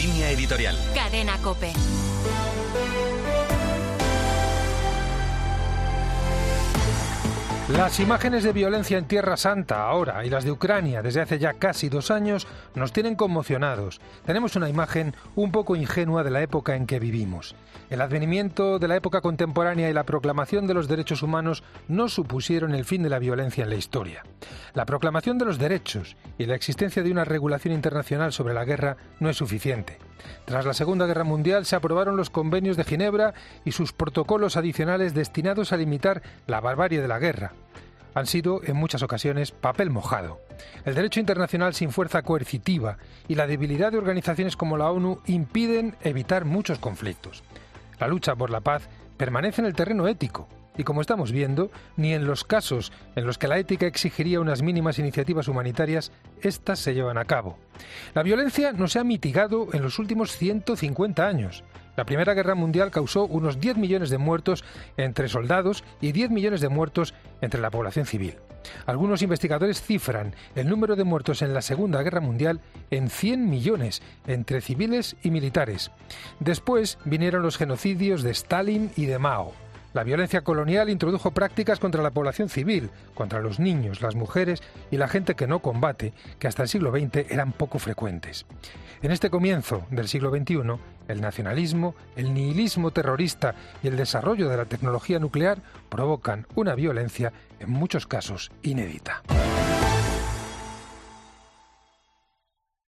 Línea editorial. Cadena COPE. Las imágenes de violencia en Tierra Santa ahora y las de Ucrania desde hace ya casi 2 años nos tienen conmocionados. Tenemos una imagen un poco ingenua de la época en que vivimos. El advenimiento de la época contemporánea y la proclamación de los derechos humanos no supusieron el fin de la violencia en la historia. La proclamación de los derechos y la existencia de una regulación internacional sobre la guerra no es suficiente. Tras la Segunda Guerra Mundial se aprobaron los convenios de Ginebra y sus protocolos adicionales destinados a limitar la barbarie de la guerra. Han sido, en muchas ocasiones, papel mojado. El derecho internacional sin fuerza coercitiva y la debilidad de organizaciones como la ONU impiden evitar muchos conflictos. La lucha por la paz permanece en el terreno ético. Y como estamos viendo, ni en los casos en los que la ética exigiría unas mínimas iniciativas humanitarias, éstas se llevan a cabo. La violencia no se ha mitigado en los últimos 150 años. La Primera Guerra Mundial causó unos 10 millones de muertos entre soldados y 10 millones de muertos entre la población civil. Algunos investigadores cifran el número de muertos en la Segunda Guerra Mundial en 100 millones entre civiles y militares. Después vinieron los genocidios de Stalin y de Mao. La violencia colonial introdujo prácticas contra la población civil, contra los niños, las mujeres y la gente que no combate, que hasta el siglo XX eran poco frecuentes. En este comienzo del siglo XXI, el nacionalismo, el nihilismo terrorista y el desarrollo de la tecnología nuclear provocan una violencia, en muchos casos, inédita.